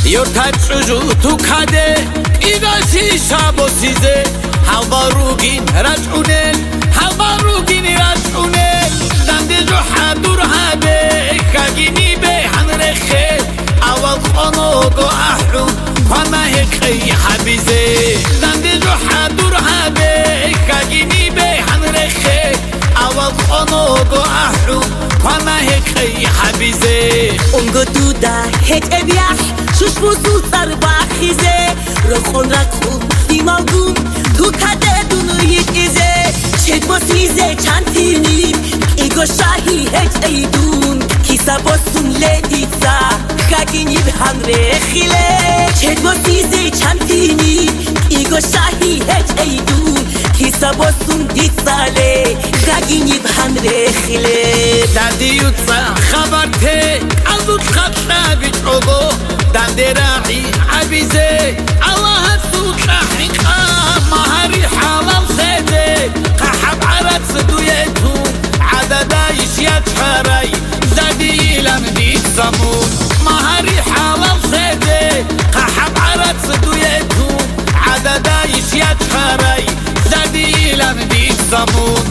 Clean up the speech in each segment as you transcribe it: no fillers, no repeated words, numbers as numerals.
Yortaçucu tukade İgasi şabosize Halbarugin racunen Halbarugin racunen Dande juha durhabe Kagini be hanreche Aval kono go ahun Fana hekhi habize Dande juha durhabe Kagini be hanreche Aval kono go ahun Fana hekhi habize Ungo duda het ebiach شوش بزود سر بخیزه رخون رکون دیماغون تو کده دونویت ایزه چد باسیزه چند تینیم ایگو شاهی هج ایدون کیسا باسون لیدیتزا خگینی به هم رخیله چد باسیزه چند تینیم ایگو شاهی هج ایدون کیسا باسون دیتزاله خگینی به هم رخیله دادیوتزا خبرته عزوت خطا بیچوگو دنده راعي عبيزي الله هتوك حقا مهاري حلال سيدي قحب عرد سدويتهم عددا يشيات حراي زادي لمديك زمون مهاري حلال سيدي قحب عرد سدويتهم عددا يشيات حراي زادي لمديك زمون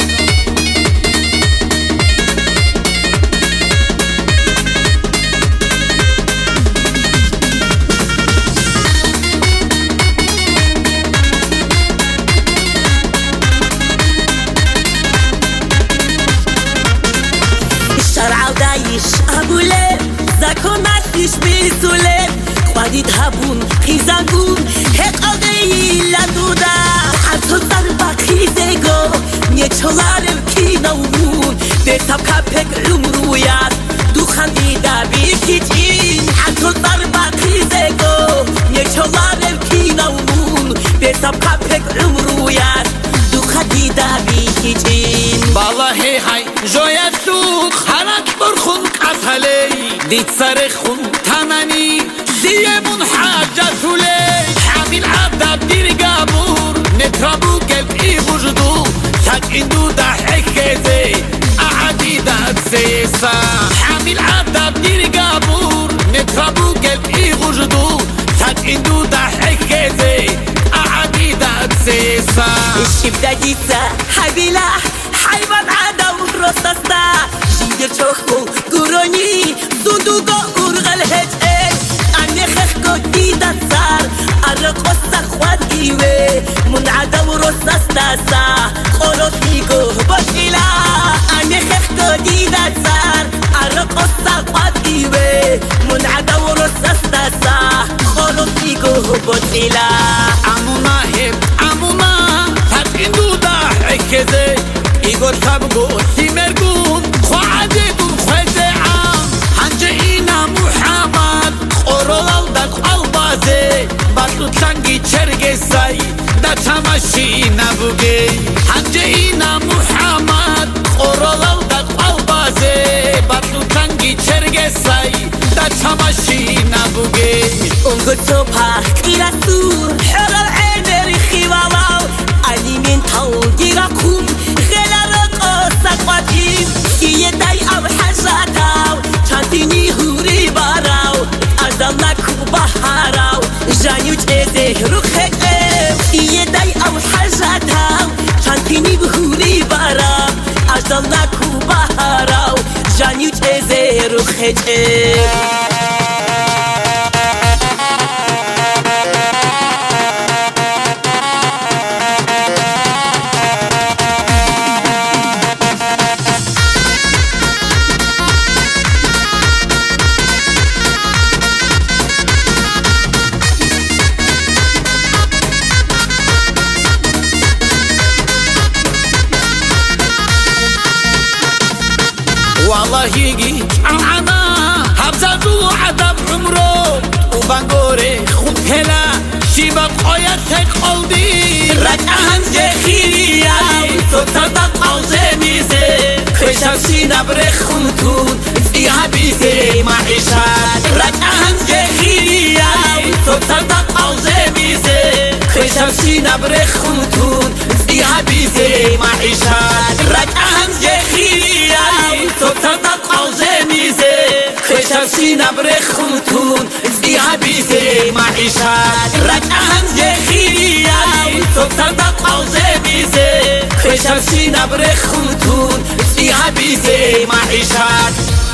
أبولي زاكونات ليش بيسولي قوادي تهبون خيزانقون هيك قضي لدودا حتو ضربا خيزيقو نيچولارم كي نومون بيساب كابك عمرويات دوخان ديدا بيكيجين حتو ضربا خيزيقو نيچولارم كي نومون بيساب كابك عمرويات دوخان ديدا بيكيجين بالله هاي جويات دوخ حرك برخون قتلي ديت صرخون تمني زيمون حاجة لي حامل عذاب دير قابور نتربو قلبي وجدو تاك اندو دا حكيزي أعدي دا تسيسا حامل عذاب دير قابور نتربو قلبي وجدو تاك اندو دا حكيزي أعدي دا تسيسا الشبدة ديتا حبيلا حيوان عدم رصاصنا جيدر چوخو قروني زندوغو ارغل هجئ اني خخكو ديدا سار ارقصة خواد ايوه من عدم رصاصنا سا قولوتيقو بطيلا اني خخكو ديدا سار ارقصة خواد ايوه من عدم رصاصنا سا قولوتيقو بطيلا عمونا هب عمونا تاقيندو دا حكيزي إيغور تابقو سيمرقون خواديكم خوزي عام هنجئينا محمد قرولال دا قلبازي بطلو تلنگي چرگي ساي دا تماشي نبوغي هنجئينا محمد قرولال دا قلبازي بطلو تلنگي چرگي ساي دا تماشي نبوغي اونگو توپا كيراسور حر العين ريخي واواو علي من تاوغيرا كوم يداي أو حاجاتاو چانتيني هوري باراو أردالنا كوباهاراو جانيو جيزي روخك يداي أو حاجاتاو چانتيني بهوري باراو أردالنا كوباهاراو جانيو جيزي روخك والله يجي عنا هبزادو عذاب عمره وبنقوري خود هلا شيبك آياتك قلبي رجعهن جخيريا صدق عظيميزي خشب سينا برخونتون فيها بيزي معيشات رجعهن جخيريا صدق عظيميزي خشب سينا برخونتون فيها بيزي معيشات رجعهن جخيريا صدق عظيميزي خشب سینه برخوتون فيها بيزي معيشات رجعهم زي خيرية تكتر دقوزي بيزي خشب سینه برخوتون فيها بيزي معيشات